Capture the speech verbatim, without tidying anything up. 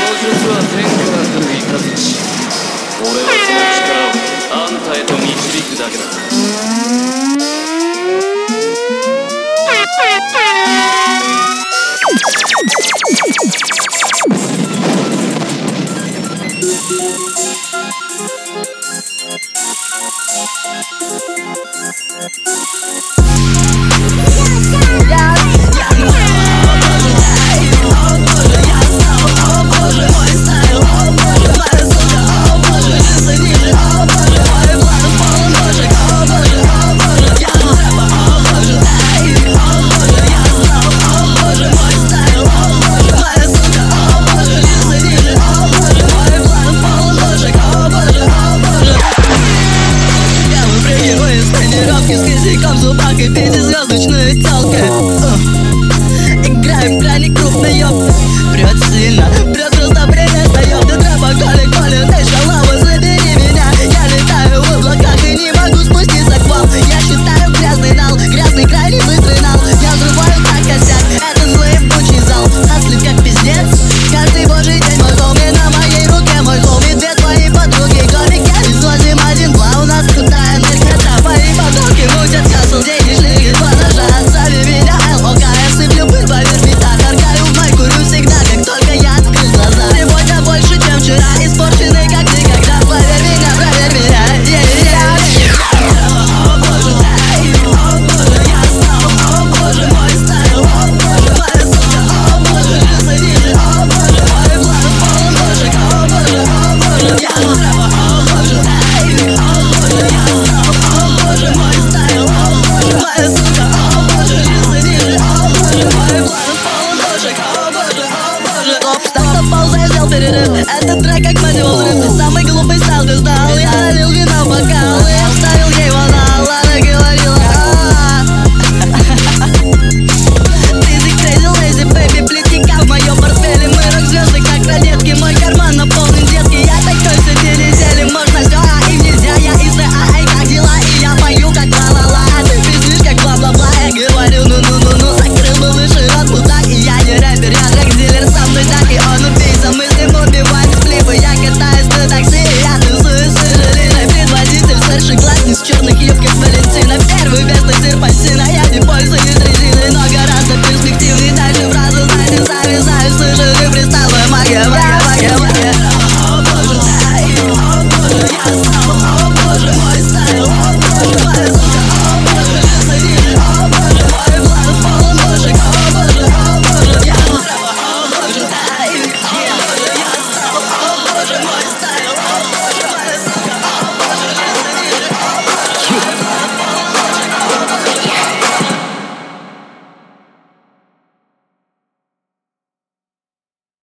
術は天から来る雷。俺はその力をあんたへと導くだけだ。С косяком в зубах и пятизвездочная телка. uh. Играем в крайне крупный ёб. Прёт сильно, прёт просто перестаёт. Ты трэпа, Коля, Коля, ты шалава, забери меня. Я летаю в облаках и не могу спуститься к вам. Я считаю грязный нал, грязный крайне быстрый нал. Я взрываю так косяк, это злый ебучий зал. Наслив как пиздец, каждый божий день мой хоми. На моей руке мой хоми, две твои подруги комики. Извозим один-два, у нас крутая наркота. Мои подруги мутят хасл, деньги шли из платажа. Остави меня, ЛОК, я сыплю пыль поверх бита. Харкаю в май, курю всегда, как только я открыл глаза. Сегодня больше, чем вчера, испорченный как никогда. Поверь меня, проверь меня, yeah. О боже, эй, о боже, я стал, о боже, мой стайл, о боже, моя сука, о боже, джинсы ниже, о боже, мой план полон ножек, о боже, о боже, я трэпа, о боже, эй, о боже, я стал, о боже, мой стайл, о боже, моя сука, о боже, джинсы ниже, о боже, мой план полон ножек, о боже, о боже. Стоп, стоп, стоп, пауза, я сделал перерыв. Этот трек как материал взрыв. Самый глупый стайл ты знал. Я налил вина в бокал.